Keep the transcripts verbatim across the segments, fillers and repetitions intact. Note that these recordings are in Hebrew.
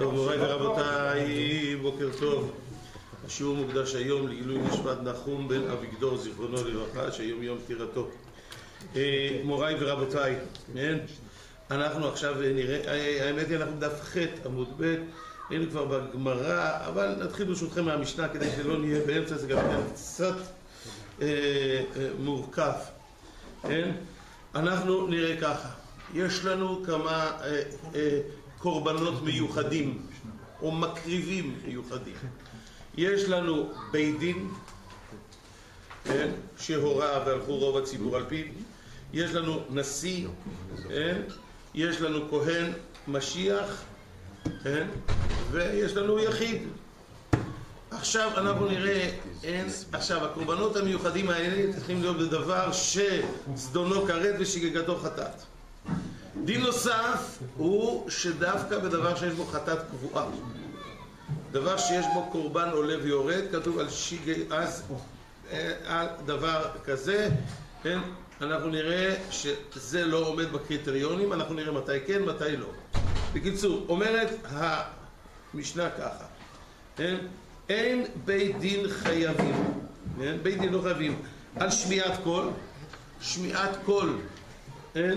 טוב, מוריי ורבותיי, בוקר טוב. השיעור מוקדש היום לעילוי נשמת נחום בן אביגדור זיכרונו לברכה, שהיום יום פטירתו. מוריי ורבותיי, אנחנו עכשיו נראה, האמת היא אנחנו בדף ח' עמוד ב', היינו כבר בגמרא, אבל נתחיל ברשותכם מהמשנה כדי שלא נהיה באמצע, זה גם קצת מורכב. אנחנו נראה ככה, יש לנו כמה קורבנות מיוחדים או מקריבים מיוחדים. יש לנו בית דין שהורה והלכו רוב הציבור על פיו, יש לנו נשיא, יש לנו כהן משיח, ויש לנו יחיד. עכשיו אנחנו נראה, עכשיו הקורבנות המיוחדים האלה צריכים להיות בדבר שזדונו כרת ושגגתו חטאת. דין נוסף הוא שדווקא בדבר שיש בו חטאת קבועה, דבר שיש בו קורבן עולה ויורד, כתוב על שיגי, אז על דבר כזה, כן, אנחנו נראה שזה לא עומד בקריטריונים, אנחנו נראה מתי כן, מתי לא. בקיצור, אומרת המשנה ככה, כן, אין בית דין חייבים, כן, בית דין לא חייבים, על שמיעת קול, שמיעת קול, אין,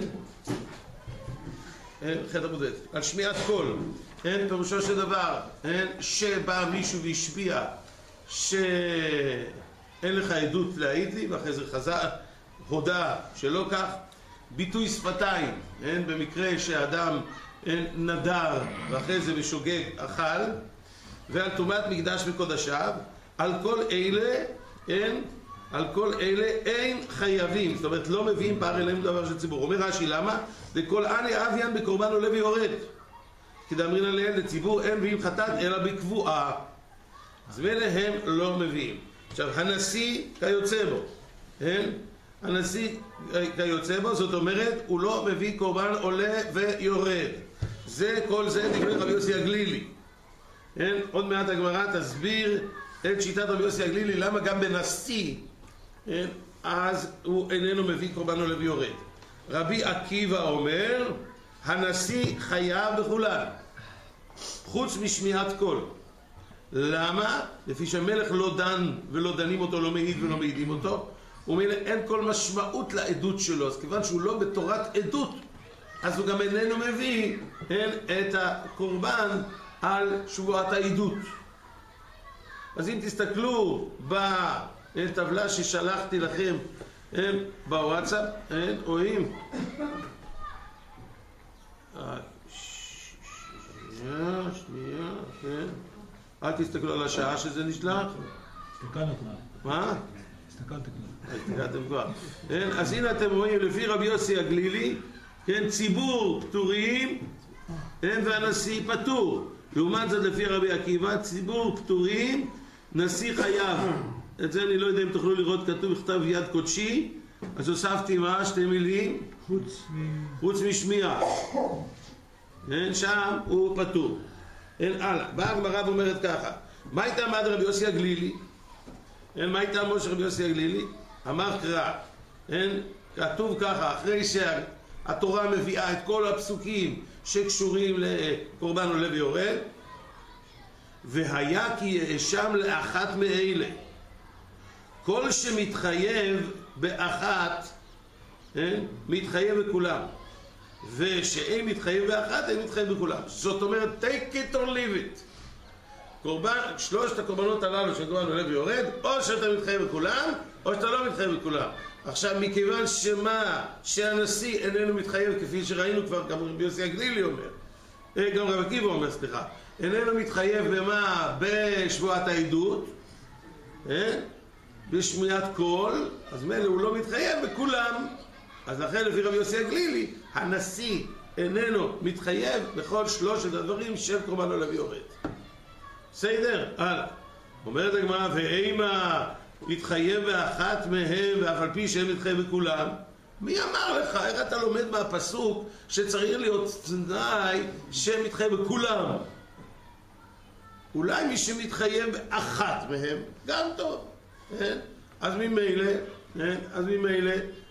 אין, חטא מודד, על שמיעת קול, אין, פירושו של דבר, אין, שבא מישהו והשפיע שאין לך עדות להעיד לי, ואחרי זה חזר, הודע שלא כך. ביטוי שפתיים, אין, במקרה שאדם אין, נדר ואחרי זה בשוגג אכל, ועל טומאת מקדש וקודשיו, על כל אלה, אין, על כל אלה אין חייבים, זאת אומרת לא מביאים פער אליהם דבר של ציבור. אומר רש"י למה? לכל אני אביין בקורבן עולה ויורד, כדאמרין עליהם לציבור אין מביאים חטאת אלא בקבועה, אז מילא הם לא מביאים. עכשיו הנשיא כיוצא בו, אין? הנשיא כיוצא בו, זאת אומרת הוא לא מביא קורבן עולה ויורד. זה כל זה דברי רבי יוסי הגלילי, אין? עוד מעט הגמרא תסביר את שיטת רבי יוסי הגלילי למה גם בנשיא, אין? אז הוא איננו מביא קורבן עולה ויורד. רבי עקיבא אומר הנשיא חייב בכולן חוץ משמיעת קול. למה? לפי שהמלך לא דן ולא דנים אותו, לא מעיד ולא מעידים אותו, הוא אומר אין כל משמעות לעדות שלו, אז כיוון שהוא לא בתורת עדות אז הוא גם איננו מביא, אין, את הקורבן על שבועת העדות. אז אם תסתכלו בטבלה ששלחתי לכם, אין, בוואטסאפ, אין, רואים שנייה, שנייה, כן, אל תסתכלו על השעה שזה נשלח. הסתכלנו כבר. מה? הסתכלתם כבר. הסתכלתם כבר. אז הנה אתם רואים לפי רבי יוסי הגלילי, כן, ציבור פטורים, והנשיא פטור. לעומת זאת לפי רבי עקיבא, ציבור פטורים, נשיא חייב. את זה אני לא יודע אם תוכלו לראות, כתוב בכתב יד קודשי, אז הוספתי מה? שתי מילים? חוץ מ... חוץ משמיע. אין, שם הוא פטור. אין, הלאה. באה הגמרא ואומרת ככה, מה הייתה עמד רבי יוסי הגלילי? אין, מה הייתה עמוד של רבי יוסי הגלילי? אמר קרא. אין, כתוב ככה, אחרי שהתורה מביאה את כל הפסוקים שקשורים לקורבן עולה ויורד, והיה כי יאשם לאחת מאלה. כל שמתחייב באחת, אין, מתחייב בכולם. ושאין מתחייב באחת, אין מתחייב בכולם. זאת אומרת, take it or leave it. קורבן, שלושת הקורבנות הללו של קורבן עולה ויורד, או שאתה מתחייב בכולם, או שאתה לא מתחייב בכולם. עכשיו, מכיוון שמה, שהנשיא איננו מתחייב, כפי שראינו כבר, גם רבי יוסי הגלילי אומר, גם רבי עקיבא אומר, סליחה, איננו מתחייב במה? בשבועת העדות, בשמיעת קול, אז מילא הוא לא מתחייב בכולם. אז לכן לפי רבי יוסי הגלילי, הנשיא איננו מתחייב בכל שלושת הדברים של קורבן עולה ויורד. בסדר? הלאה. אומרת הגמרא, ואימה מתחייב באחת מהם ואף על פי שהם מתחייב בכולם. מי אמר לך? איך אתה לומד מהפסוק שצריך להיות תנאי שהם מתחייב בכולם? אולי מי שמתחייב באחת מהם, גם טוב. אז ממילא, אז ממילא,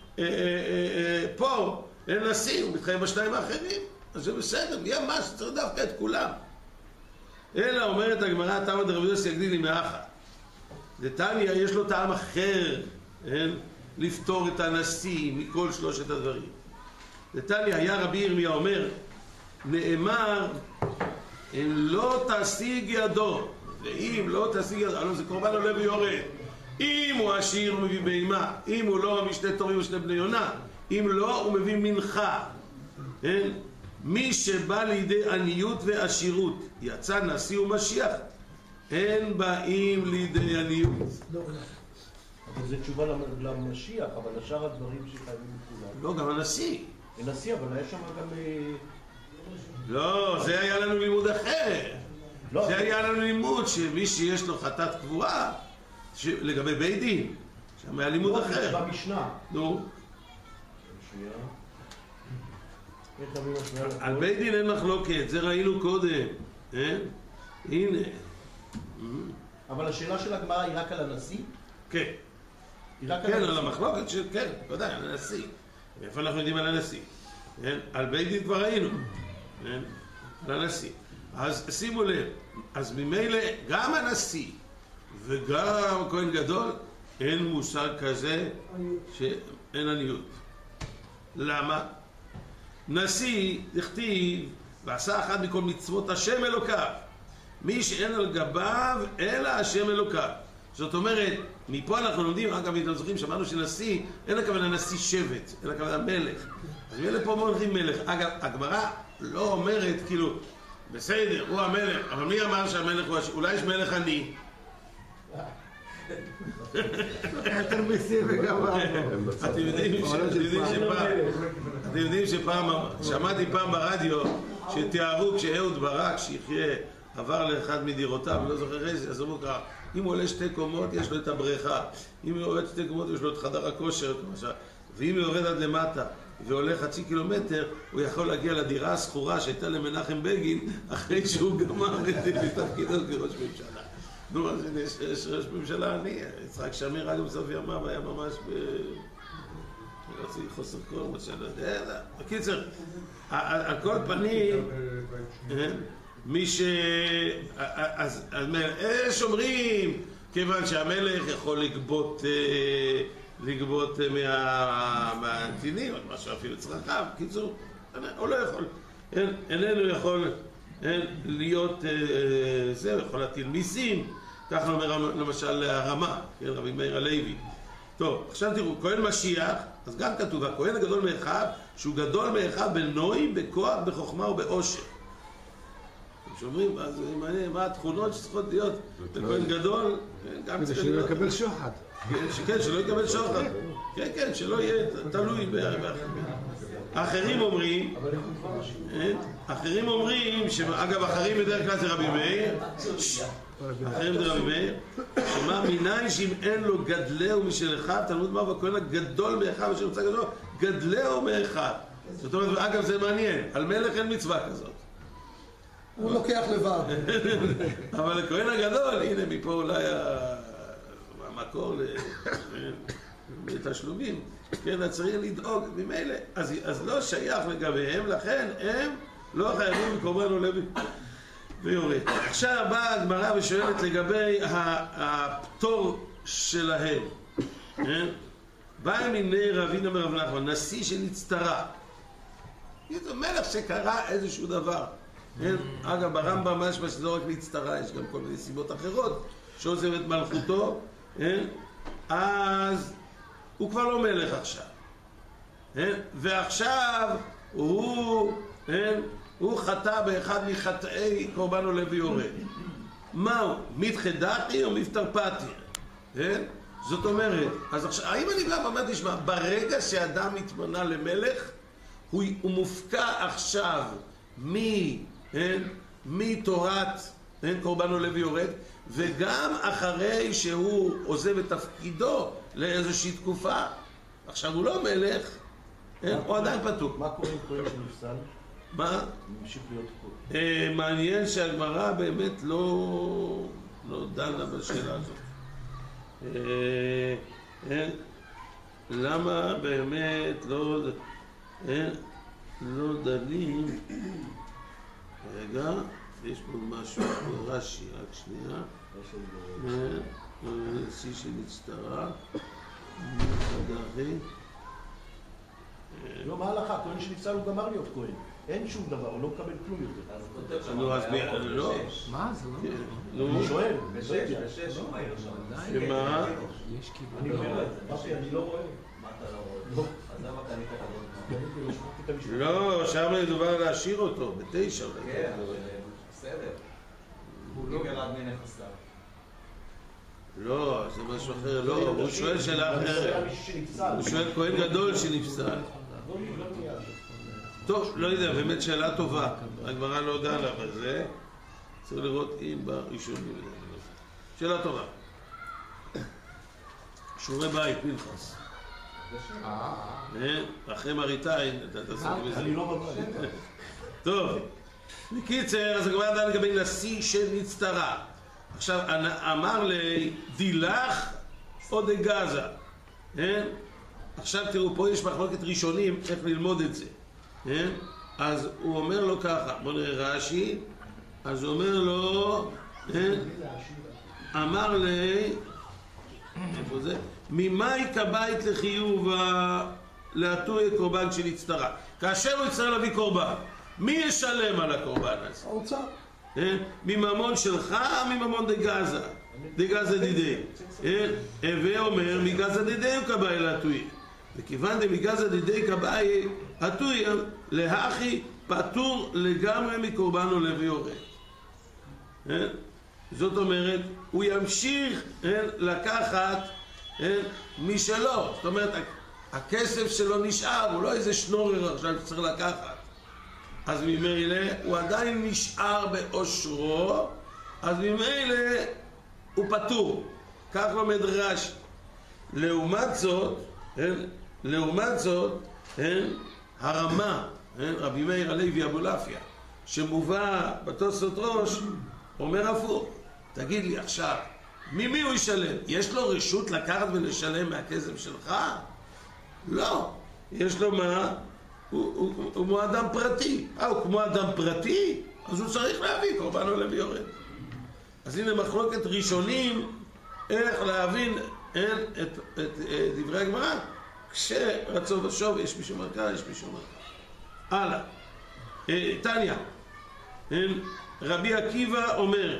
פה נשיא, הוא מתחייב בשניים האחרים, אז זה בסדר. מי אמר שצריך דווקא את כולם? אלא אומרת הגמרא, תמא דרבי יוסי יגדיל לי מאחת. דתניא יש לו טעם אחר, כן? לפתור את הנשיא מכל שלושת הדברים. דתניא היה רבי ירמיה אומר, נאמר, אם לא תשיג ידו, ואם לא תשיג ידו, הלוא זה קורבן עולה ויורד. אם הוא עשיר הוא מביא בהמה, אם הוא לא משני תורים ושני בני יונה, אם לא הוא מביא מנחה. כן? מי שבא לידי עניות ועשירות, יצא נשיא ומשיח, אין באים לידי עניות. אבל זה תשובה למשיח, אבל לשאר הדברים שחייבים לכולם. לא, גם הנשיא. הנשיא, אבל היה שם גם... לא, זה היה לנו לימוד אחר. לא. זה היה לנו לימוד שמי שיש לו חטאת קבועה, לגבי בית דין, שם היה לימוד אחר. לא, במשנה. נו. שנייה. על בית דין אין מחלוקת, זה ראינו קודם. אה? הנה. אבל השאלה של הגמרא היא רק על הנשיא? כן. היא רק כן, על על הנשיא? המחלוקת של... כן, ודאי, על הנשיא. איפה אנחנו יודעים על הנשיא? כן? על בית דין כבר ראינו. כן? על הנשיא. אז שימו לב, אז ממילא גם הנשיא וגם כהן גדול אין מושג כזה שאין עניות. למה? נשיא דכתיב ועשה אחד מכל מצוות השם אלוקיו, מי שאין על גביו אלא השם אלוקיו. זאת אומרת, מפה אנחנו לומדים, אגב, אם אתם זוכרים, שמענו שנשיא אין הכוונה נשיא שבט, אין הכוונה מלך. אז מלך פה אומרים מלך. אגב, הגמרא לא אומרת כאילו בסדר, הוא המלך, אבל מי אמר שהמלך הוא... אולי יש מלך עני? יותר מיסים וגם... אתם יודעים שפעם, שמעתי פעם ברדיו שתיארו כשאהוד ברק שיחיה עבר לאחד מדירותיו, אני לא זוכר איזה, אז אמרו ככה, אם הוא עולה שתי קומות יש לו את הבריכה, אם הוא עולה שתי קומות יש לו את חדר הכושר, ואם הוא יורד עד למטה ועולה חצי קילומטר, הוא יכול להגיע לדירה הסחורה שהייתה למנחם בגין אחרי שהוא גמר בתפקידו כראש ממשלה. נו, אז הנה, יש ראש ממשלה עני, יצחק שמיר אגב בסוף ימיו היה ממש ב... רציתי חוסר קורמות שאני לא יודע, בקיצר, על כל פנים, מי ש... אז יש אומרים, כיוון שהמלך יכול לגבות לגבות מהנתינים, מה שאפילו צרכיו, קיצור, הוא לא יכול, איננו יכול להיות זה, הוא יכול להטיל מיסים, ככה אומר למשל הרמה, רבי מאיר הלוי. טוב, עכשיו תראו, כהן משיח, אז גם כתוב, הכהן הגדול מאחיו, שהוא גדול מאחיו בנועים, בכוח, בחוכמה ובאושר. שאומרים, אז מעניין, מה התכונות שצריכות להיות לכהן גדול? כדי שלא יקבל שוחד. כן, שלא יקבל שוחד. כן, כן, שלא יהיה תלוי באחרים. אחרים אומרים, אחרים אומרים, אגב, אחרים בדרך כלל זה רבי מאיר, אחרים זה רבי מאיר, שמה מניין שאם אין לו גדלהו משל אחיו, תלמוד מה בכהן הגדול מאחיו, אשר נמצא גדול, גדלהו מאחיו. זאת אומרת, אגב, זה מעניין, על מלך אין מצווה כזאת. הוא לוקח לבד. אבל לכהן הגדול, הנה מפה אולי המקור לתשלומים, כן, צריך לדאוג ממילא, אז, אז לא שייך לגביהם, לכן הם לא חייבים קורבן עולה ויורד. עכשיו באה הגמרא ושואלת לגבי הפטור שלהם. כן? בא מיני רבינה מרב נחמן, נשיא שנצטרה. זה מלך שקרה איזשהו דבר. כן? אגב, ברמב"ם משמע שזה לא רק להצטרה, יש גם כל מיני סיבות אחרות שעוזב את מלכותו, כן? אז הוא כבר לא מלך עכשיו, כן? ועכשיו הוא, כן? הוא חטא באחד מחטאי קורבן עולה ויורד. מהו? מתחי דחי או מפטר פטיר? כן? זאת אומרת, אז עכשיו, האם אני בא ואומר, תשמע, ברגע שאדם מתמנה למלך, הוא, הוא מופקע עכשיו מ... כן? מתורת, כן? קורבן עולה ויורד, וגם אחרי שהוא עוזב את תפקידו לאיזושהי תקופה, עכשיו הוא לא מלך, כן? הוא עדיין פתוק. מה קורה עם כהן שנפסל? מה? ממשיך להיות כהן. מעניין שהגמרא באמת לא, לא דנה בשאלה הזאת. למה באמת לא, לא דנים? רגע, יש פה משהו, רש"י, רק שנייה. שיא שנצטרה. לא, מה ההלכה? כהן שנפסל הוא גמר להיות כהן. אין שום דבר, הוא לא מקבל כלום יותר. אז הוא כותב שם, נו, אז מי... לא. מה זה לא? אני שואל. בשש, בשש הוא מהיר שם. שמה? יש כיוון. אני אומר את זה. רפי, אני לא רואה. מה אתה לא רואה? אז למה קנית כבוד? לא, שם מדובר להשאיר אותו, בתשע. כן, בסדר. הוא לא ירד מנכסיו. לא, זה משהו אחר, לא, הוא שואל שאלה אחרת. הוא שואל כהן גדול שנפסל. טוב, לא יודע, באמת שאלה טובה. הגמרא לא דנה בזה. צריך לראות אם בראשונים. שאלה טובה. שיעורי בית, פנחס. אחרי מראית-עין, אתה תעסוק בזה. אני לא בבית. טוב, בקיצר, אז הגמרא דנה לגבי נשיא שנצטרה. עכשיו, אמר לי, דילך או דגזה? עכשיו תראו, פה יש מחלוקת ראשונים איך ללמוד את זה. אז הוא אומר לו ככה, בוא נראה רש"י, אז הוא אומר לו, אמר לי, איפה זה? ממאי כבית לחיוב להטוי קורבן שנצטרה. כאשר הוא יצטרך להביא קורבן, מי ישלם על הקורבן הזה? האוצר. מממון שלך, מממון דגזה, דגזה דידי. הווה אומר, מגזה דידי הוא קבעי להטוי. וכיוון דמגזה דידי קבעי הטוי, להכי פטור לגמרי מקורבן עולה ויורד. זאת אומרת, הוא ימשיך לקחת משלו. זאת אומרת, הכסף שלו נשאר, הוא לא איזה שנורר עכשיו שצריך לקחת. אז ממילא הוא עדיין נשאר באושרו, אז ממילא הוא פטור. כך לומד רש"י. לעומת זאת, לעומת זאת, הרמה, רבי מאיר הלוי אבולעפיה, שמובא בתוספות ראש, אומר הפוך. תגיד לי עכשיו, ממי הוא ישלם? יש לו רשות לקחת ולשלם מהכסף שלך? לא. יש לו מה? הוא, הוא, הוא, הוא כמו אדם פרטי. אה, הוא כמו אדם פרטי? אז הוא צריך להביא קורבן עולה ויורד. אז הנה מחלוקת ראשונים איך להבין אין, את, את, את, את דברי הגמרא. כשרצו ושוב יש מישהו מרכה, יש מישהו מרכה. הלאה. תניא. רבי עקיבא אומר,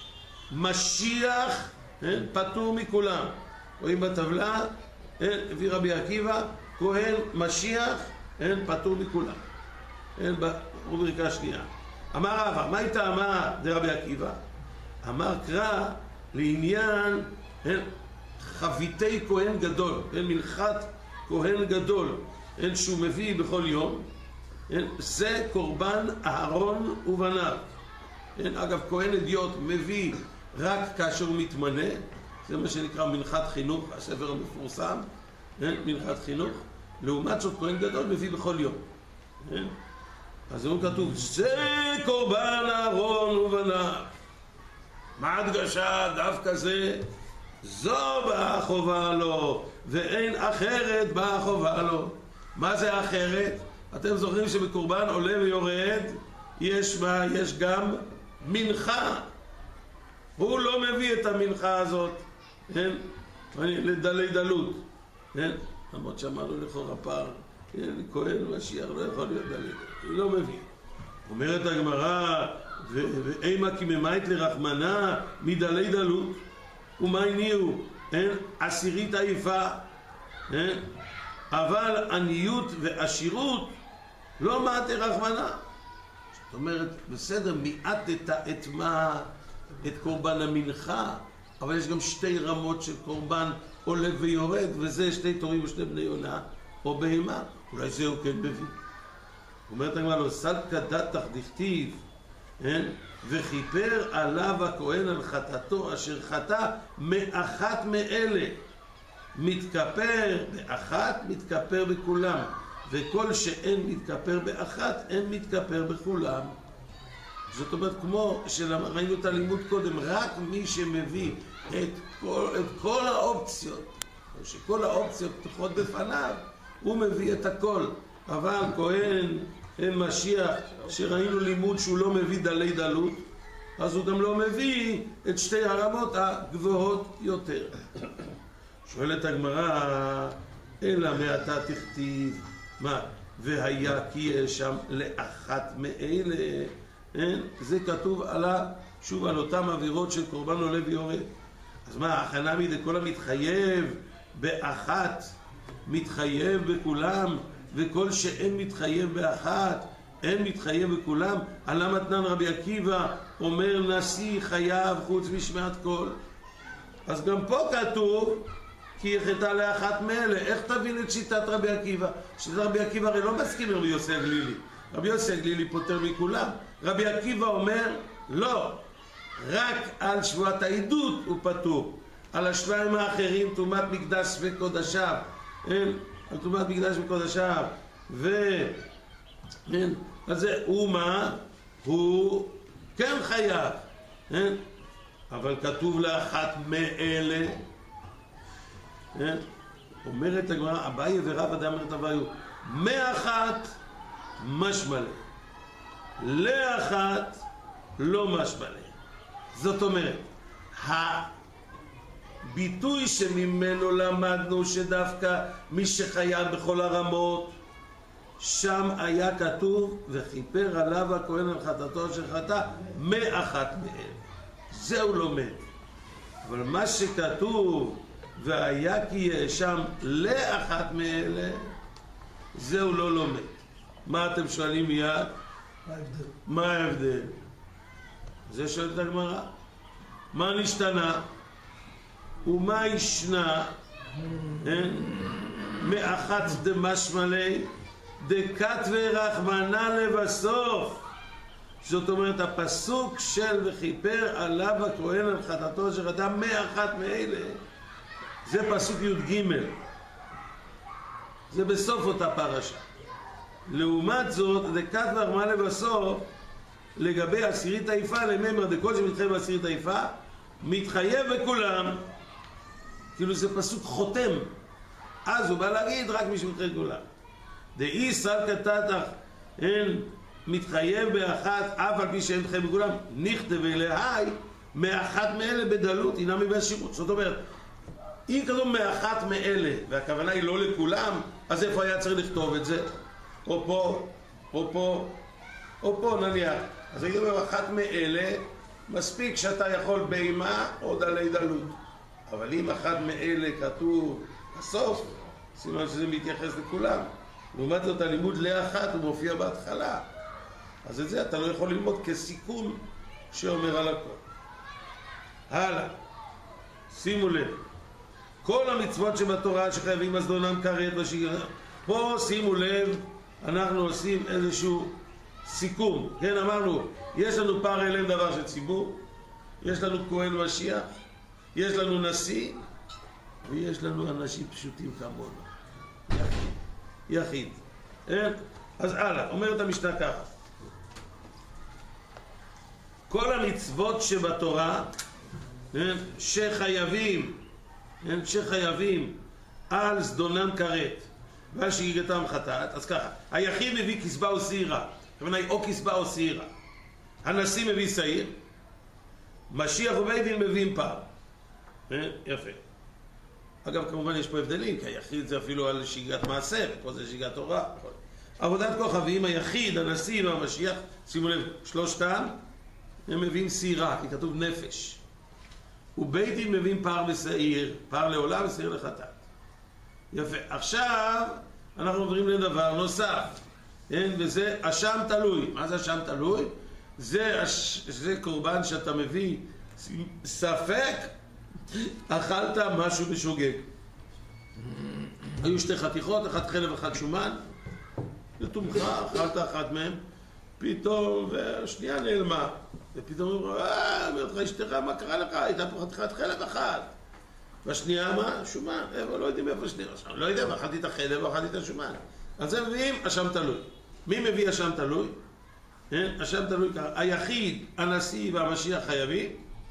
משיח פטור מכולם. רואים בטבלה, הביא רבי עקיבא, כהן משיח פטור מכולם. ברובריקה השנייה. אמר רבא, מה הייתה אמר דרבי עקיבא? אמר קרא לעניין חביתי כהן גדול, מנחת כהן גדול, שהוא מביא בכל יום, זה קורבן אהרון ובניו. אגב, כהן אדיוט מביא רק כאשר הוא מתמנה, זה מה שנקרא מנחת חינוך, הספר המפורסם, מנחת חינוך. לעומת זאת, כהן גדול מביא בכל יום. אז הוא כתוב, זה קורבן אהרון ובניו. מה הדגשה דווקא זה? זו באה חובה לו, ואין אחרת באה חובה לו. מה זה אחרת? אתם זוכרים שבקורבן עולה ויורד, יש בה, יש גם מנחה. הוא לא מביא את המנחה הזאת, כן? לדלי דלות, כן? למרות שאמרנו לכאורה פער, כהן משיח לא יכול להיות דלי, הוא לא מביא. אומרת הגמרא, ואימה כי ממית לרחמנה מדלי דלות, ומה הניעו? עשירית עייפה, אבל עניות ועשירות לא מעט רחמנה. זאת אומרת, בסדר, מיעטת את מה? את קורבן המנחה, אבל יש גם שתי רמות של קורבן עולה ויורד, וזה שתי תורים ושני בני יונה, או בהמה. אולי זה הוא כן מביא. אומרת הגמרא, לא סלקא דתך דכתיב, וכיפר עליו הכהן על חטאתו אשר חטא מאחת מאלה. מתכפר באחת, מתכפר בכולם, וכל שאין מתכפר באחת, אין מתכפר בכולם. זאת אומרת, כמו שראינו את הלימוד קודם, רק מי שמביא את כל, את כל האופציות, או שכל האופציות פתוחות בפניו, הוא מביא את הכל. אבל כהן, אין משיח, שראינו לימוד שהוא לא מביא דלי דלות, אז הוא גם לא מביא את שתי הרמות הגבוהות יותר. שואלת הגמרא, אלא מעתה תכתיב, מה? והיה כי יש שם לאחת מאלה, אין? זה כתוב על ה... שוב על אותם אווירות של קורבן עולה ויורד. אז מה, הכנה מדי כל המתחייב באחת, מתחייב בכולם, וכל שאין מתחייב באחת, אין מתחייב בכולם. עלה מתנן רבי עקיבא אומר נשיא חייב חוץ משמעת כל. אז גם פה כתוב כי יחטא לאחת מאלה. איך תבין את שיטת רבי עקיבא? שיטת רבי עקיבא הרי לא מסכים עם רבי יוסי הגלילי. רבי יוסי הגלילי פותר מכולם. רבי עקיבא אומר לא, רק על שבועת העדות הוא פטור. על השניים האחרים תרומת מקדש וקודשיו, אין, על תרומת מקדש וקודשיו, ו... אין, אז זה, הוא מה? הוא כן חייב, אין? אבל כתוב לאחת מאלה, אין? אומרת הגמרא, אביי ורב אדם אומרת אביי, מאחת משמע ליה, לאחת לא משמע ליה. זאת אומרת, הביטוי שממנו למדנו שדווקא מי שחייב בכל הרמות, שם היה כתוב וכיפר עליו הכהן על חטאתו אשר חטא מאחת מאלה. זהו לומד. אבל מה שכתוב והיה כי יאשם לאחת מאלה, זהו לא לומד. מה אתם שואלים מיד? מה ההבדל? מה ההבדל? זה שואלת את הגמרא. מה נשתנה? ומה ישנה? מאחת דמשמע ליה דקת ורחמנא לבסוף. זאת אומרת, הפסוק של וכיפר עליו הכהן על חטאתו אשר חטא מאחת מאלה, זה פסוק י"ג. זה בסוף אותה פרשה. לעומת זאת, דקת ורחמנא לבסוף, לגבי עשירית היפה, לממר דכל שמתחייב בעשירית היפה, מתחייב בכולם. כאילו זה פסוק חותם. אז הוא בא להגיד רק מי שמתחייב בכולם. דאי סל קטטח אין מתחייב באחת אף על פי שאין מתחייב בכולם, נכתב אליה מאחת מאלה בדלות הנה מבין שירות. זאת אומרת, אם כתוב מאחת מאלה והכוונה היא לא לכולם, אז איפה היה צריך לכתוב את זה? או פה, או פה, או פה נניח. אז הייתי אומר, אחת מאלה, מספיק שאתה יכול בימה או דלי דלות. אבל אם אחת מאלה כתוב בסוף, סימן שזה מתייחס לכולם. לעומת זאת, הלימוד לאחת הוא מופיע בהתחלה. אז את זה אתה לא יכול ללמוד כסיכום שאומר על הכל. הלאה. שימו לב. כל המצוות שבתורה שחייבים הזדונם כרת בשגרה. פה שימו לב, אנחנו עושים איזשהו סיכום. כן, אמרנו, יש לנו פער אליהם דבר של ציבור, יש לנו כהן משיח, יש לנו נשיא, ויש לנו אנשים פשוטים כמונו. יחיד. יחיד. אין? אז הלאה, אומרת המשנה ככה. כל המצוות שבתורה, אין? שחייבים, אין? שחייבים על זדונם כרת ועל שגיגתם חטאת, אז ככה, היחיד מביא כסבה או שעירה, הכוונה היא או כסבה או שעירה. הנשיא מביא שעיר, משיח ובית דין מביאים פעם. יפה. אגב, כמובן יש פה הבדלים, כי היחיד זה אפילו על שגיגת מעשר, פה זה שגיגת תורה. עבודת כוכבים, היחיד, הנשיא והמשיח, שימו לב, שלושתם, הם מביאים שעירה, כי כתוב נפש. ובית דין מביאים פער ושעיר, פער לעולם ושעיר לחטאת. יפה. עכשיו אנחנו עוברים לדבר נוסף, כן? וזה אשם תלוי. מה זה אשם תלוי? זה, זה קורבן שאתה מביא ספק אכלת משהו בשוגג. היו שתי חתיכות, אחת חלב אחת שומן, לתומך, אכלת אחת מהם, פתאום, והשנייה נעלמה, ופתאום אומרים, אה, אומרת לך אשתך, מה קרה לך? הייתה פה חתיכת חלב אחת. והשנייה מה? שומן. לא יודעים איפה שנייה. לא יודע, אכלתי את החלב ואכלתי את השומן. אז הם מביאים אשם תלוי. מי מביא אשם תלוי? אשם תלוי ככה. היחיד, הנשיא והמשיח חייבים.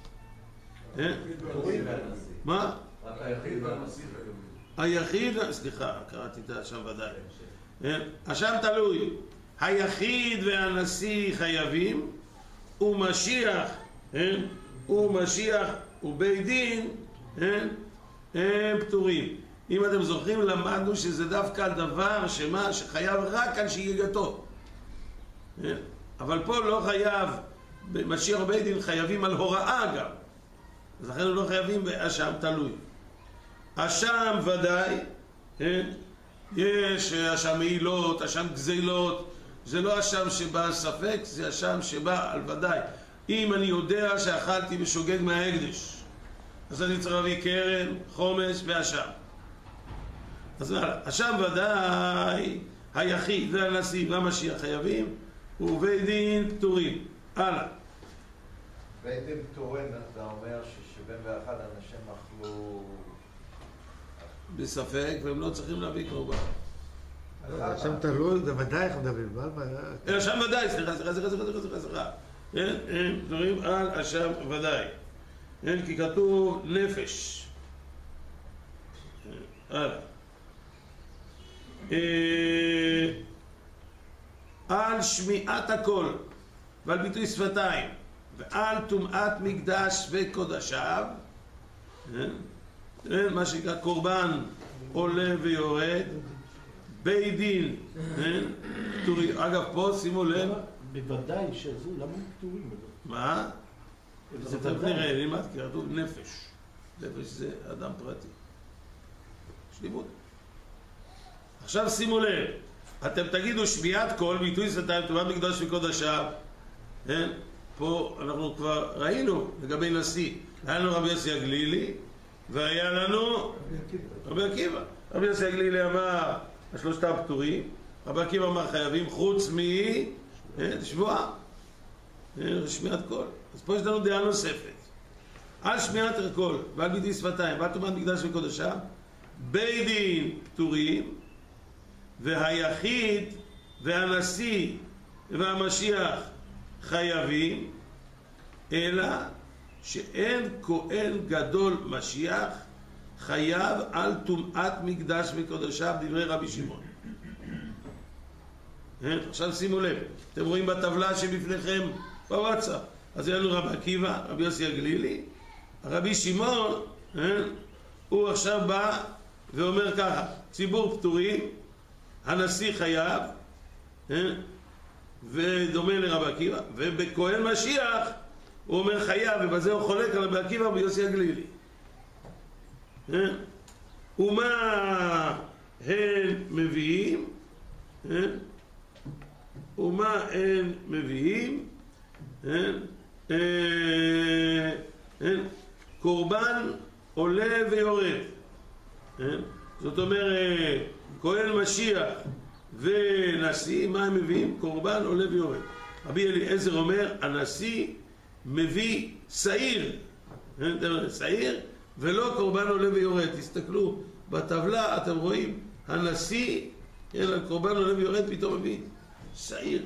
מה? רק היחיד והנשיא חייבים. היחיד, סליחה, קראתי את זה שם ודאי. אשם תלוי. היחיד והנשיא חייבים, ומשיח כן? ומשיח ובית דין, כן? הם פטורים. אם אתם זוכרים, למדנו שזה דווקא הדבר שמה שחייב רק על שהייתו. כן? אבל פה לא חייב, במשיח ובית דין חייבים על הוראה גם. אז לכן לא חייבים באשם תלוי. אשם ודאי, כן? יש אשם מעילות, אשם גזילות, זה לא אשם שבא ספק, זה אשם שבא על ודאי. אם אני יודע שאכלתי בשוגג מההקדש, אז אני צריך להביא קרן, חומש ואשם. אז אשם ודאי, היחיד והנשיא והמשיח חייבים, ובית דין פטורים. הלאה. בית דין פטורים, אתה אומר ש-שבעים ואחד אנשים אכלו... בספק, והם לא צריכים להביא קורבן. שם תלוי, זה ודאי אנחנו מדברים, מה הבעיה? אשם ודאי, סליחה, סליחה, סליחה, סליחה, סליחה, סליחה. הם פטורים על אשם ודאי. כי כתוב נפש. הלאה. על שמיעת הקול ועל ביטוי שפתיים ועל טומאת מקדש וקודשיו, מה שנקרא קורבן עולה ויורד, בית דין פטורים. אגב פה שימו לב, בוודאי שזו, למה הם פטורים? מה? זה תכף נראה, נלמד, כי כתוב נפש. נפש זה אדם פרטי. יש לימוד. עכשיו שימו לב, אתם תגידו שמיעת קול, ביטוי שפתיים, טומאת מקדש וקודשיו. פה אנחנו כבר ראינו לגבי נשיא. היה לנו רבי יוסי הגלילי, והיה לנו רבי עקיבא. רבי יוסי הגלילי אמר, השלושתם פטורים. רבי עקיבא אמר חייבים חוץ משבועה. שמיעת קול. אז פה יש לנו דעה נוספת. על שמיעת הקול ועל ביטוי שפתיים ועל טומאת מקדש וקודשיו, בית דין פטורים, והיחיד והנשיא והמשיח חייבים, אלא שאין כהן גדול משיח חייב על טומאת מקדש וקודשיו, דברי רבי שמעון. עכשיו שימו לב, אתם רואים בטבלה שבפניכם בוואטסאפ, אז היה לנו רבי עקיבא, רבי יוסי הגלילי, רבי שמעון, הוא עכשיו בא ואומר ככה, ציבור פטורים, הנשיא חייב, ודומה לרבי עקיבא, ובכהן משיח הוא אומר חייב, ובזה הוא חולק על רבי עקיבא ורבי יוסי הגלילי. ומה הן מביאים? ומה הן מביאים? קורבן עולה ויורד. זאת אומרת, כהן משיח ונשיא, מה הם מביאים? קורבן עולה ויורד. רבי אליעזר אומר, הנשיא מביא שעיר, שעיר ולא קורבן עולה ויורד. תסתכלו בטבלה, אתם רואים, הנשיא, קורבן עולה ויורד, פתאום מביא שעיר.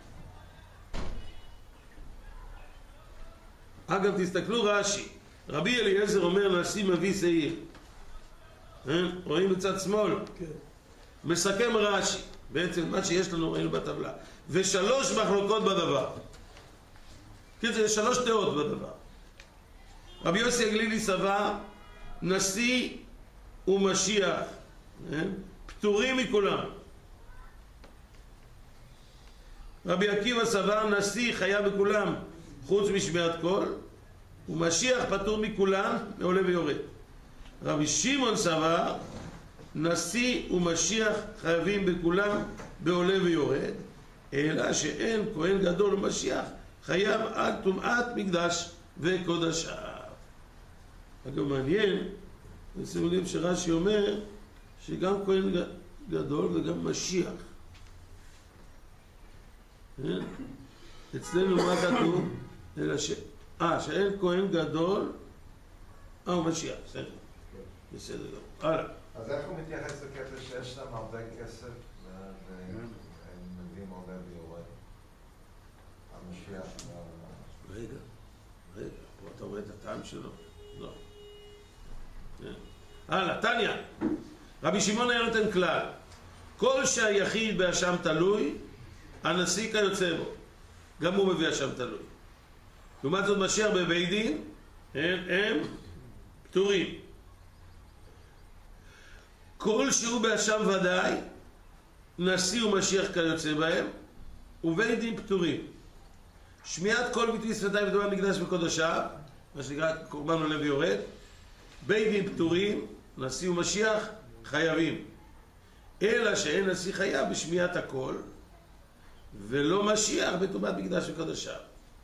אגב, תסתכלו רש"י, רבי אליעזר אומר, נשיא מביא שעיר. רואים בצד שמאל? כן. מסכם רש"י, בעצם מה שיש לנו ראינו בטבלה, ושלוש מחלוקות בדבר. כן, זה שלוש דעות בדבר. רבי יוסי הגלילי סבר, נשיא ומשיח פטורים מכולם. רבי עקיבא סבר, נשיא חייב בכולם חוץ משמיעת קול, ומשיח פטור מכולם מעולה ויורד. רבי שמעון סבר, נשיא ומשיח חייבים בכולם בעולה ויורד, אלא שאין כהן גדול ומשיח חייב על טומאת מקדש וקודשיו. אגב מעניין, שימו לב שרש"י אומר שגם כהן גדול וגם משיח. אצלנו מה כתוב? אלא ש... אה, שאין כהן גדול, אה, הוא משיח, בסדר. בסדר גם. הלאה. אז איך הוא מתייחס לקטע שיש להם הרבה כסף והם מביאים עולה ויורד? המשיח... רגע, רגע, פה אתה רואה את הטעם שלו? לא. הלאה, תניא. רבי שמעון היה נותן כלל. כל שהיחיד באשם תלוי, הנשיא כיוצא בו. גם הוא מביא אשם תלוי. לעומת זאת משיח בבית דין, הם, הם פטורים. כל שהוא באשם ודאי, נשיא ומשיח כיוצא בהם, ובית דין פטורים. שמיעת כל ביטוי שפתיים ודומה מקדש בקודשיו, מה שנקרא קורבן עולה ויורד, בית דין פטורים, נשיא ומשיח חייבים. אלא שאין נשיא חייב בשמיעת הכל, ולא משיח בטומאת מקדש בקודשיו.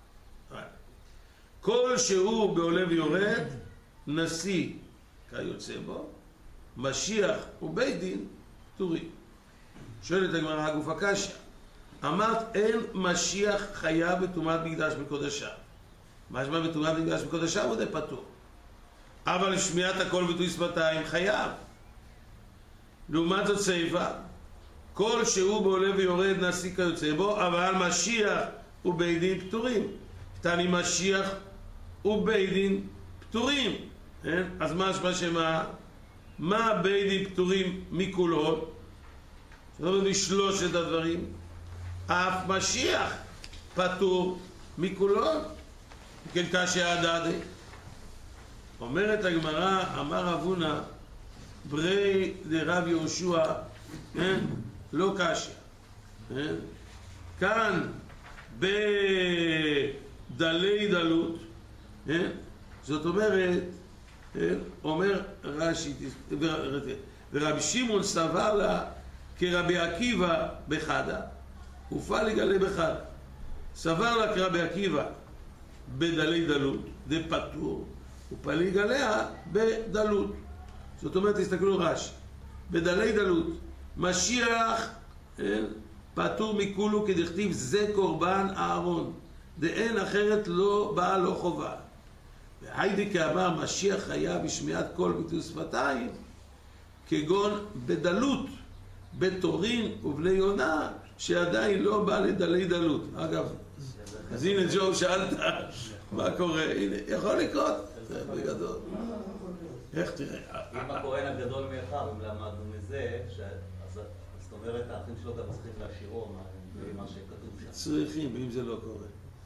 כל שהוא בעולה ויורד, נשיא כיוצא בו, משיח ובית דין פטורים. שואלת הגמרא הגוף הקשיא, אמרת אין משיח חייב בטומאת מקדש בקודשיו. משמע בטומאת מקדש בקודשיו הוא די פטור. אבל שמיעת הכל ביטוי שפתיים חייב. לעומת זאת סיפא, כל שהוא בעולה ויורד נשיא כיוצא בו, אבל משיח ובית דין פטורים. תני משיח ובית דין פטורים. כן? אז משמע שמה? מה בית דין פטורים מכולו? זאת אומרת משלושת הדברים. אף משיח פטור מכולו. כן קשיא הדדי. אומרת הגמרא, אמר רב הונא ברי דרב יהושע, כן? לא קשיא. כן? כאן בדלי דלות, כן? זאת אומרת, כן? אומר רש"י, ורבי שמעון סבר לה כרבי עקיבא בחדה, ופעל יגלה בחדה. סבר לה כרבי עקיבא בדלי דלות, דפטור, ופעל יגליה בדלות. זאת אומרת, תסתכלו רש"י, בדלי דלות, משיח, כן? פטור מכולו כדכתיב זה קורבן אהרון, דאין אחרת לא באה לא חובה. והיידי כאמר משיח חייב בשמיעת כל ביטוי שפתיים, כגון בדלות, בתורין ובני יונה, שעדיין לא בא לדלי דלות. אגב, אז הנה ג'ו, שאלת מה קורה, הנה, יכול לקרות, זה בגדול. איך תראה? אם הכהן הגדול מאחיו, אם למדנו מזה, זאת אומרת, האחים שלו גם צריכים להשאירו מה שכתוב שם. צריכים, ואם זה לא קורה.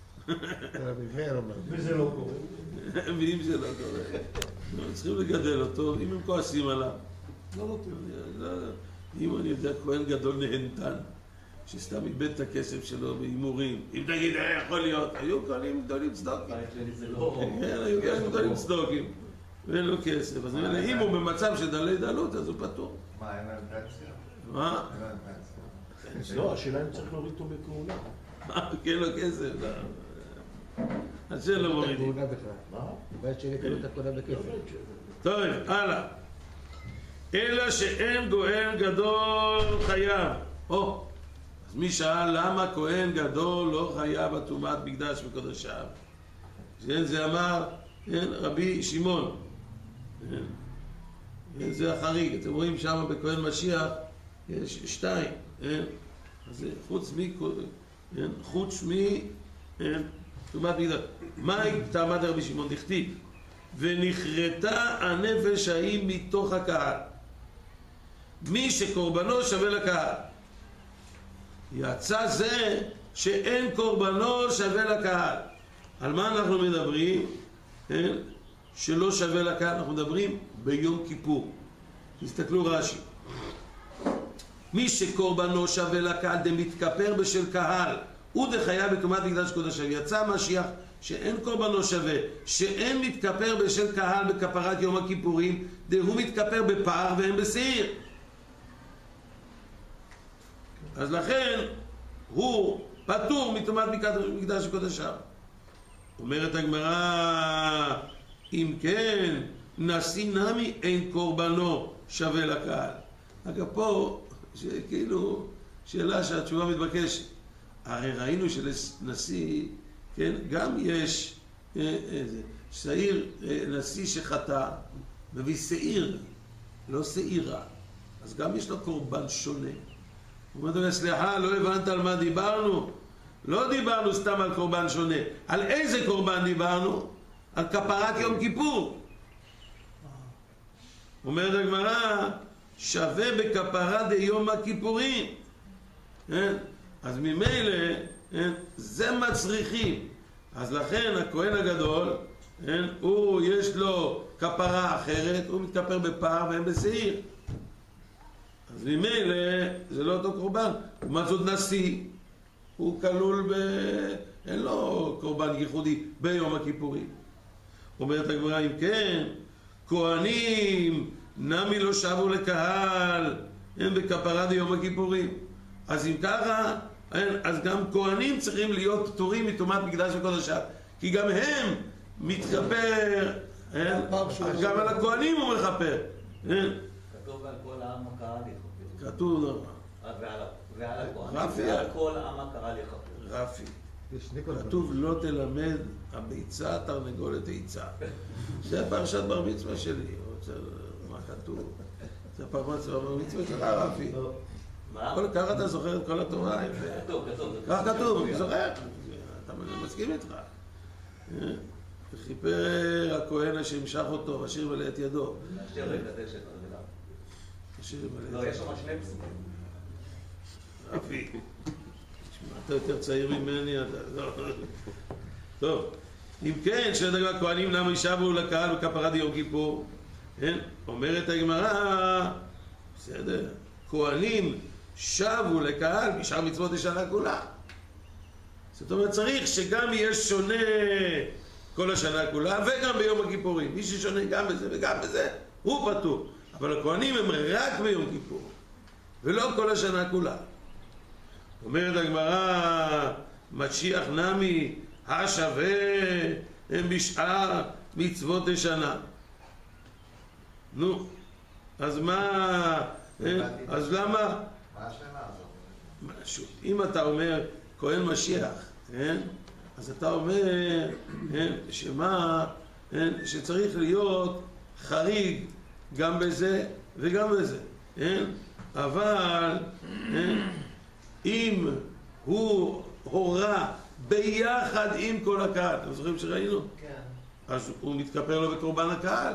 וזה לא קורה. ואם זה לא קורה. צריכים לגדל אותו, אם הם כועסים עליו. לא נותנים, אם אני יודע, כהן גדול נהנתן, שסתם איבד את הכסף שלו בהימורים. אם תגיד, יכול להיות, היו כהנים גדולים צדוקים. כן, היו כהנים גדולים צדוקים. ואין לו כסף. אז אם הוא במצב של דלי דלות, אז הוא פטור. מה, אין להם פנסיה? מה? אין להם פנסיה. לא, השאלה אם צריך להוריד אותו בכהונה. מה? כי אין לו כסף. אז שאין לו מורידים. מה? בית שלי קנו את הכהונה בכסף. טוב, הלאה. אלא שאין כהן גדול חייב. או, אז מי שאל למה כהן גדול לא חייב בטומאת מקדש בקודשיו? זה אמר רבי שמעון. זה החריג. אתם רואים שם בכהן משיח יש שתיים. אז חוץ מי, חוץ מי, טומאת מקדש. מה טעמת רבי שמעון? דכתיב ונכרתה הנפש ההיא מתוך הקהל, מי שקורבנו שווה לקהל. יצא זה שאין קורבנו שווה לקהל. על מה אנחנו מדברים? שלא שווה לקהל. אנחנו מדברים ביום כיפור. תסתכלו רש"י, מי שקורבנו שווה לקהל דמתכפר בשל קהל הוא דחייב בטומאת מקדש קודשיו. יצא משיח שאין קורבנו שווה, שאין מתכפר בשל קהל בכפרת יום הכיפורים, דהוא מתכפר בפר ואין בשעיר. אז לכן הוא פטור מטומאת מקדש קודשיו. אומרת הגמרא, אם כן נשיא נמי אין קורבנו שווה לקהל. אגב פה כאילו שאלה שהתשובה מתבקשת. הרי ראינו שלנשיא, כן, גם יש איזה שעיר, נשיא שחטא מביא שעיר, לא שעירה, אז גם יש לו קורבן שונה. הוא אומר, סליחה, לא הבנת על מה דיברנו? לא דיברנו סתם על קורבן שונה. על איזה קורבן דיברנו? על כפרת יום כיפור. אומרת הגמרא, שווה בכפרה דיום הכיפורים. כן? אז ממילא, כן? זה מצריכים. אז לכן הכהן הגדול, כן, הוא יש לו כפרה אחרת, הוא מתכפר בפר והם בשעיר. אז ממילא זה לא אותו קורבן. לעומת זאת נשיא, הוא כלול ב... אין לו קורבן ייחודי ביום הכיפורים. אומרת הגמרא, אם כן, כהנים נמי לא שבו לקהל, הם בכפרה ביום הכיפורים. אז אם ככה, אז גם כהנים צריכים להיות פטורים מטומאת מקדש וקודשיו, כי גם הם מתכפר, גם על הכהנים הוא מכפר. כתוב על כל העם הקהל יכפר. כתוב דבר. ועל הכהנים, רפי. ועל כל העם הקהל יכפר. רפי. כתוב לא תלמד הביצה תרנגולת עיצה. זה פרשת בר מצווה שלי. מה כתוב? זה פרשת בר מצווה שלך, רפי. מה? ככה אתה זוכר את כל התורה. כתוב, כתוב. ככה כתוב, אני זוכר. אתה מסכים איתך. וכיפר הכהן אשר ימשך אותו, אשר מלא את ידו. אשר לקדש את רגליו. אשר מלא לא, את יש שם שני פסוקים. רפי. אתה יותר צעיר ממני, אתה... טוב. אם כן, שואלת הגמרא, כהנים למה ישבו לקהל בכפרה דיום כיפור? כן? אומרת הגמרא, בסדר, כהנים שבו לקהל בשאר מצוות השנה כולה. זאת אומרת, צריך שגם יהיה שונה כל השנה כולה וגם ביום הכיפורים. מי ששונה גם בזה וגם בזה, הוא פטור. אבל הכהנים הם רק ביום כיפור, ולא כל השנה כולה. אומרת הגמרא, משיח נמי השווה הם בשאר מצוות השנה. נו, אז מה, אז למה? מה השאלה הזאת? שוב, אם אתה אומר כהן משיח, כן? אז אתה אומר, כן, שמה, כן, שצריך להיות חריג גם בזה וגם בזה, כן? אבל, כן, אם הוא הורה ביחד עם כל הקהל, אתם זוכרים שראינו? כן. אז הוא מתכפר לו בקורבן הקהל.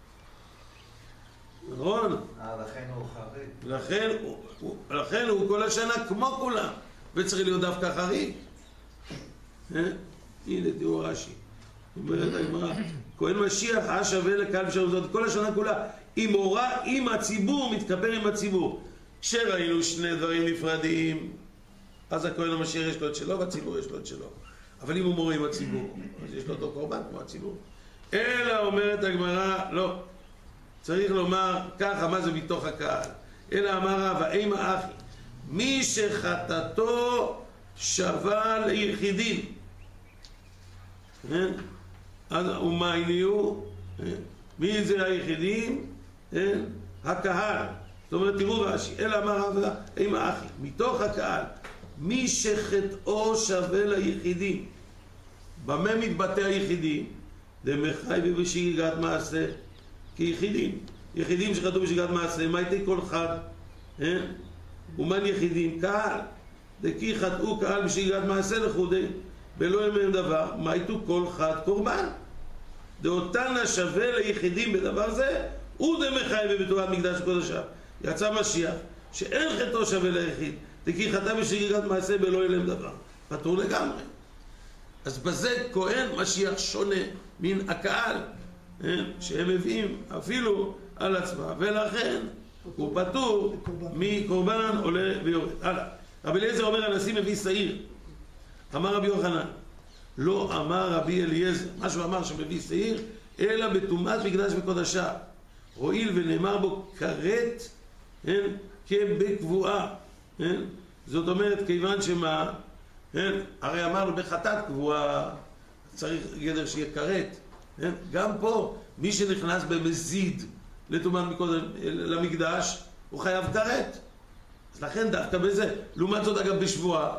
נכון? אה, לכן הוא חריג. לכן הוא, הוא, לכן הוא כל השנה כמו כולם, וצריך להיות דווקא חריג. אה? הנה תראו רש"י. אומרת הגמרא, כהן משיח השווה לקהל בשביל זאת כל השנה כולה, אם הורה עם הציבור, מתכפר עם הציבור. כשראינו שני דברים נפרדים, אז הכהן המשיח יש לו את שלו והציבור יש לו את שלו. אבל אם הוא מורה עם הציבור, אז יש לו אותו קורבן כמו הציבור. אלא אומרת הגמרא, לא. צריך לומר ככה, מה זה מתוך הקהל? אלא אמר רב, אימה אחי, מי שחטאתו שווה ליחידים. כן? אז ומה הניעו? מי זה היחידים? כן? הקהל. זאת אומרת, תראו רש"י, אלא אמר רב, אימה אחי, מתוך הקהל, מי שחטאו שווה ליחידים. במה מתבטא היחידים? דמחי ובשגגת מעשה. כיחידים, יחידים שחטאו בשגגת מעשה, מה הייתי כל חד? אה? ומן יחידים? קהל. דכי חטאו קהל בשגגת מעשה לחודי, בלא ימיהם דבר, מה הייתו כל חד קורבן? דאותן השווה ליחידים בדבר זה, הוא דמחי ובתורת מקדש קודשיו. יצא משיח, שאין חטאו שווה ליחיד, דכי חטא בשגגת מעשה בלא ימיהם דבר. פטור לגמרי. אז בזה כהן משיח שונה מן הקהל, שהם מביאים אפילו על עצמה, ולכן הוא פטור מקורבן עולה ויורד. הלאה. רבי אליעזר אומר, הנשיא מביא שעיר. אמר רבי יוחנן, לא אמר רבי אליעזר, מה שהוא אמר שמביא שעיר, אלא בטומאת מקדש וקודשיו. הואיל ונאמר בו כרת, כבקבועה. זאת אומרת, כיוון שמה, הרי אמרנו בחטאת קבועה, צריך גדר שיהיה כרת. גם פה, מי שנכנס במזיד לטומאת למקדש, הוא חייב כרת. אז לכן דווקא בזה, לעומת זאת אגב בשבועה,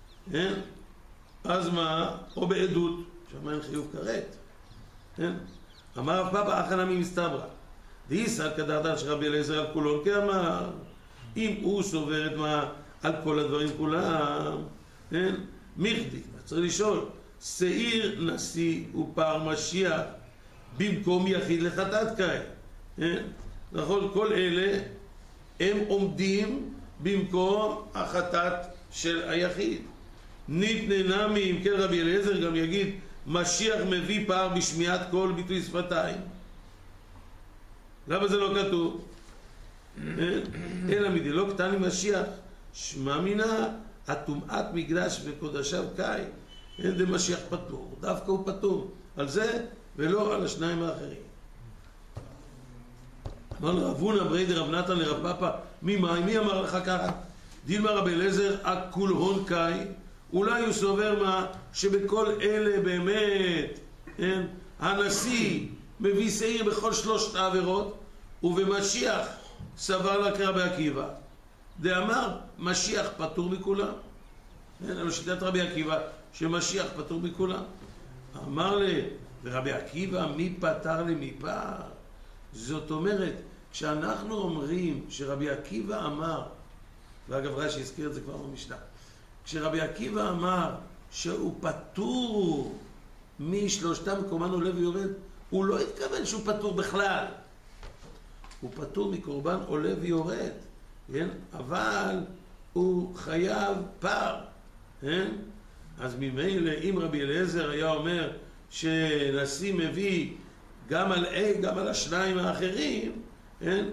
אז מה? או בעדות, שם אין חיוב כרת. אמר רב פאפא הכנה ממסתברא, דאיסא כדרתן של רבי אליעזר על כולו, כי אמר, אם הוא סובר את מה על כל הדברים כולם, מיכדי, צריך לשאול, שעיר נשיא ופר משיח במקום יחיד לחטאת כאלה. נכון, כל אלה הם עומדים במקום החטאת של היחיד. ניתנה נמי, אם כן רבי אליעזר גם יגיד משיח מביא פער בשמיעת קול ביטוי שפתיים. למה זה לא כתוב? אלא מדלא קטני משיח שמע מינה הטומאת מקדש וקודשיו קאי. אין דה משיח פטור, דווקא הוא פטור על זה ולא על השניים האחרים. אמר לו רב הונא ברי דרב נתן לרב פאפא מי מי אמר לך ככה? דילמה רבי אליעזר הכול הון קאי. אולי הוא סובר מה שבכל אלה באמת אין, הנשיא מביא שעיר בכל שלושת העבירות, ובמשיח סבר לה כרבי עקיבא דאמר משיח פטור מכולם. אין, על שיטת רבי עקיבא שמשיח פטור מכולם. אמר לי ורבי עקיבא מי פטר לי מפער? זאת אומרת כשאנחנו אומרים שרבי עקיבא אמר, ואגב רש"י הזכיר את זה כבר במשנה, כשרבי עקיבא אמר שהוא פטור משלושתם קורבן עולה ויורד, הוא לא התכוון שהוא פטור בכלל, הוא פטור מקורבן עולה ויורד, כן? אבל הוא חייב פער, כן? אז ממילא אם רבי אליעזר היה אומר שנשיא מביא גם על A גם על השניים האחרים, כן?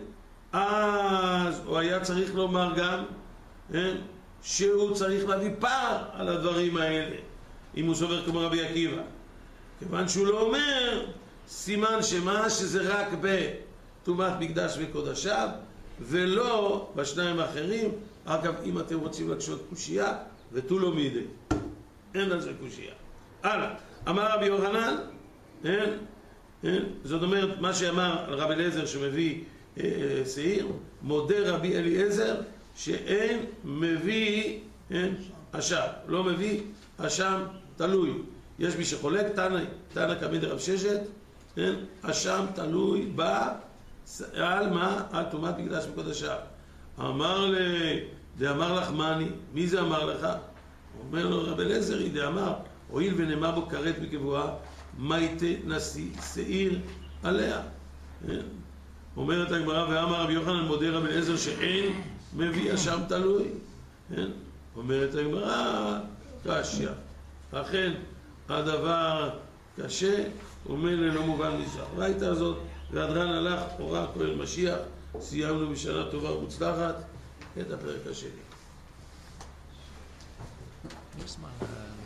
אז הוא היה צריך לומר גם, כן? שהוא צריך להביא פער על הדברים האלה אם הוא סובר כמו רבי עקיבא. כיוון שהוא לא אומר סימן שמה שזה רק בטומאת מקדש וקודשיו ולא בשניים האחרים. אגב, אם אתם רוצים לקשות קושייה ותו לא מידי, אין על זה קושייה. הלאה, אמר רבי יוחנן, אין, אין, זאת אומרת מה שאמר על רבי אליעזר שמביא אה, אה, שעיר, מודה רבי אליעזר שאין מביא אין, אשם, לא מביא אשם תלוי. יש מי שחולק, תנא, תנא קמא דרב ששת, אין, אשם תלוי בה, על מה? על טומאת מקדש וקודשיו. אמר לי, דאמר לך מני, מי זה אמר לך? אומר לו רבי אליעזר, דאמר, הואיל ונאמר בו כרת בקבועה, מייטה נשיא שעיר עליה. אין. אומרת הגמרא, ואמר רבי יוחנן מודה רבי אליעזר שאין מביא אשם תלוי. אין. אומרת הגמרא, קשיא. אכן הדבר קשה, ומילא לא מובן מזה. ראית הזאת, והדרן הלך, הורה כהן משיח, סיימנו בשנה טובה ומוצלחת את הפרק השני. יש זמן.